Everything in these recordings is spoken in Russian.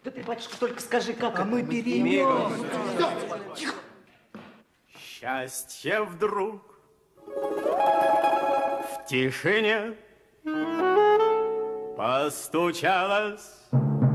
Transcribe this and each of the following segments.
Да ты, батюшка, только скажи, как это? Мы переймем. Тихо. Счастье вдруг в тишине постучалось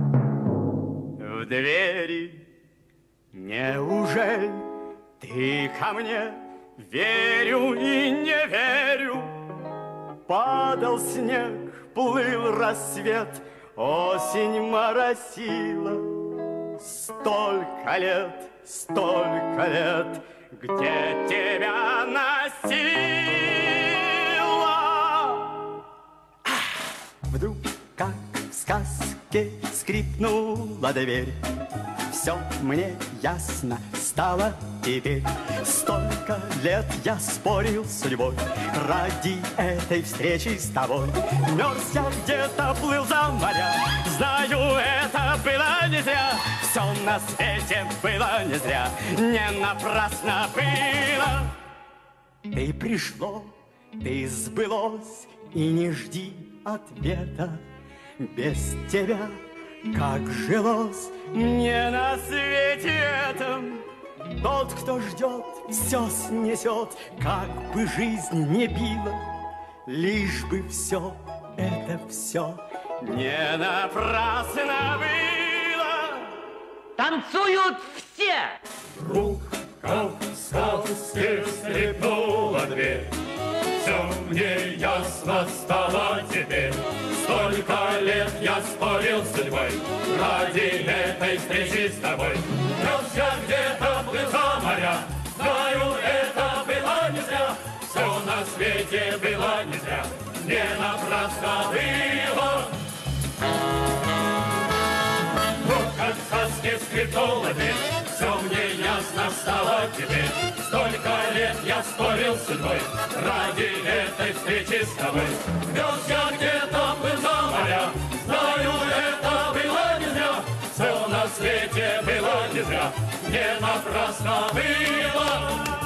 в двери. Неужели ты ко мне? Верю и не верю. Падал снег, плыл рассвет, осень моросила. Столько лет, где тебя носила. Вдруг, как в сказке, скрипнула дверь. Все мне ясно стало теперь. Столько лет я спорил с судьбой ради этой встречи с тобой. Мерз я где-то, плыл за моря. Знаю, это было не зря. Все на свете было не зря. Не напрасно было. Ты пришло, ты сбылось, и не жди ответа. Без тебя как жилось мне на свете этом. Тот, кто ждет, все снесет, как бы жизнь не била, лишь бы все это все не напрасно было. Танцуют все! Вдруг, как в сказке, скрипнула дверь. Все мне ясно стало теперь. Столько лет я спорил с судьбой ради этой встречи с тобой. Мерз я где-то, плыл за моря. Знаю, это было не зря. Все на свете было не зря. Не напрасно было. Вот как в сказке скрипнула дверь. Все мне ясно стало теперь. Столько лет я спорил с судьбой ради этой встречи с тобой. Мерз я где-то, плыл за моря. Знаю, это было не зря. Все на свете было не зря. Не напрасно было.